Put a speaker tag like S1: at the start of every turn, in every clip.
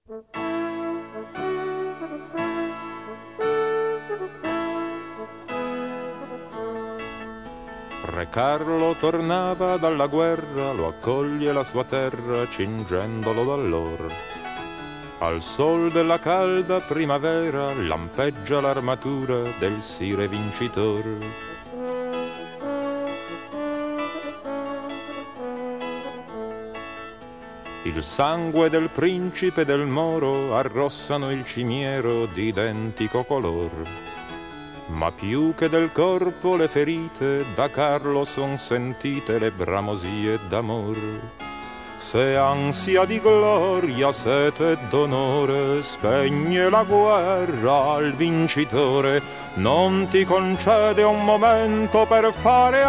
S1: Re Carlo tornava dalla guerra, lo accoglie la sua terra cingendolo d'allor. Al sol della calda primavera lampeggia l'armatura del sire vincitor. Il sangue del principe del Moro arrossano il cimiero di identico color. Ma più che del corpo le ferite, da Carlo son sentite le bramosie d'amor. Se ansia di gloria, sete d'onore, spegne la guerra al vincitore, non ti concede un momento per fare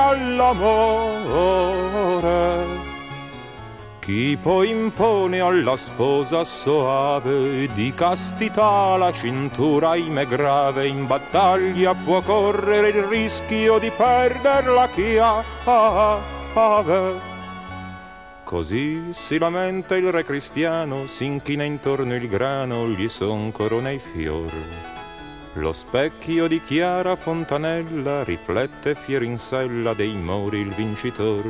S1: all'amore. Chi poi impone alla sposa soave di castità la cintura ahimè grave, in battaglia può correre il rischio di perderla chi ave. Così si lamenta il re cristiano, s'inchina intorno il grano, gli son corona i fior. Lo specchio di chiara fontanella riflette fiero in sella dei mori il vincitor.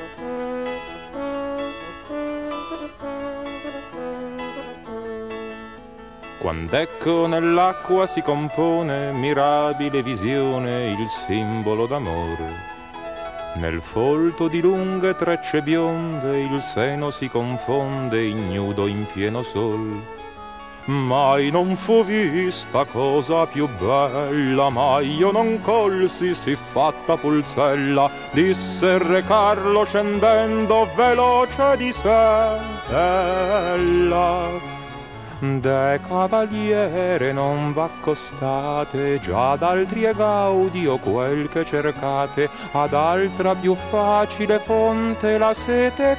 S1: Quand'ecco nell'acqua si compone mirabile visione il simbolo d'amore. Nel folto di lunghe trecce bionde il seno si confonde ignudo in pieno sol. Mai non fu vista cosa più bella, mai io non colsi sì fatta pulzella, disse Re Carlo scendendo veloce di sella. De cavaliere non v'accostate, già d'altri è gaudio quel che cercate, ad altra più facile fonte la sete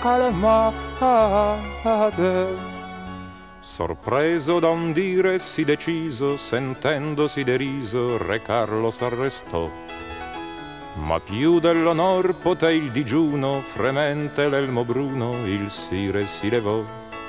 S1: calmate. Sorpreso da un dire sì deciso, sentendosi deriso, Re Carlo s'arrestò. Ma più dell'onor poté il digiuno, fremente l'elmo bruno, il sire si levò.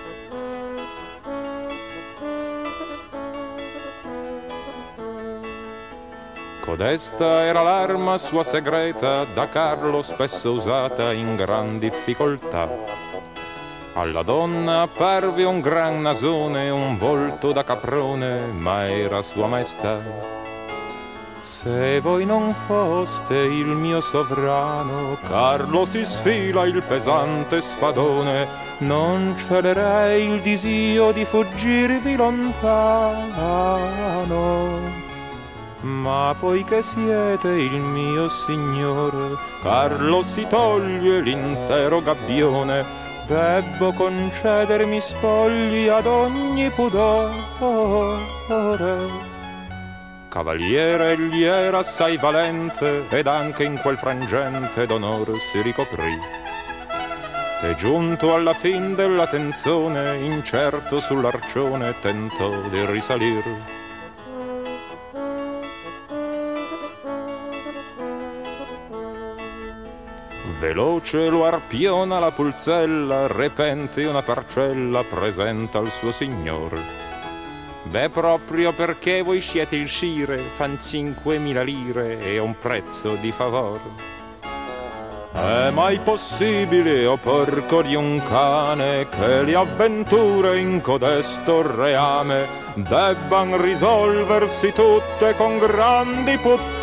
S1: Codesta era l'arma sua segreta, da Carlo spesso usata in gran difficoltà. Alla donna apparve un gran nasone, un volto da caprone, ma era sua maestà. Se voi non foste il mio sovrano, Carlo si sfila il pesante spadone, non celerei il disio di fuggirvi lontano. Ma poiché siete il mio signore, Carlo si toglie l'intero gabbione, debbo concedermi spogli ad ogni pudore. Cavaliere egli era assai valente, ed anche in quel frangente d'onor si ricoprì. E giunto alla fin della tenzone, incerto sull'arcione tentò di risalir. Veloce lo arpiona la pulzella, repente una parcella presenta al suo signor. Beh, proprio perché voi siete il sire, fan 5.000 lire e un prezzo di favor. È mai possibile, o porco di un cane, che le avventure in codesto reame debban risolversi tutte con grandi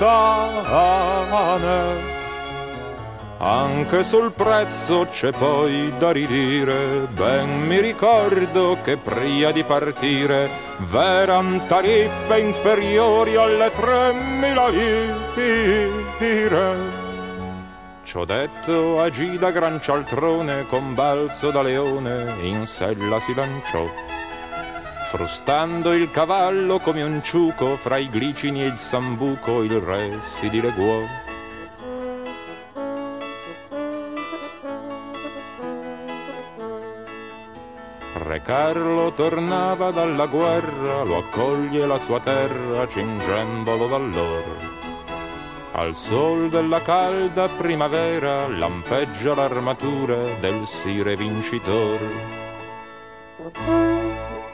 S1: puttane? Anche sul prezzo c'è poi da ridire, ben mi ricordo che prima di partire v'eran tariffe inferiori alle 3.000 lire. Ciò detto agì da gran cialtrone, con balzo da leone in sella si lanciò. Frustando il cavallo come un ciuco, fra i glicini e il sambuco il re si dileguò. Re Carlo tornava dalla guerra, lo accoglie la sua terra cingendolo d'allor. Al sol della calda primavera lampeggia l'armatura del sire vincitor.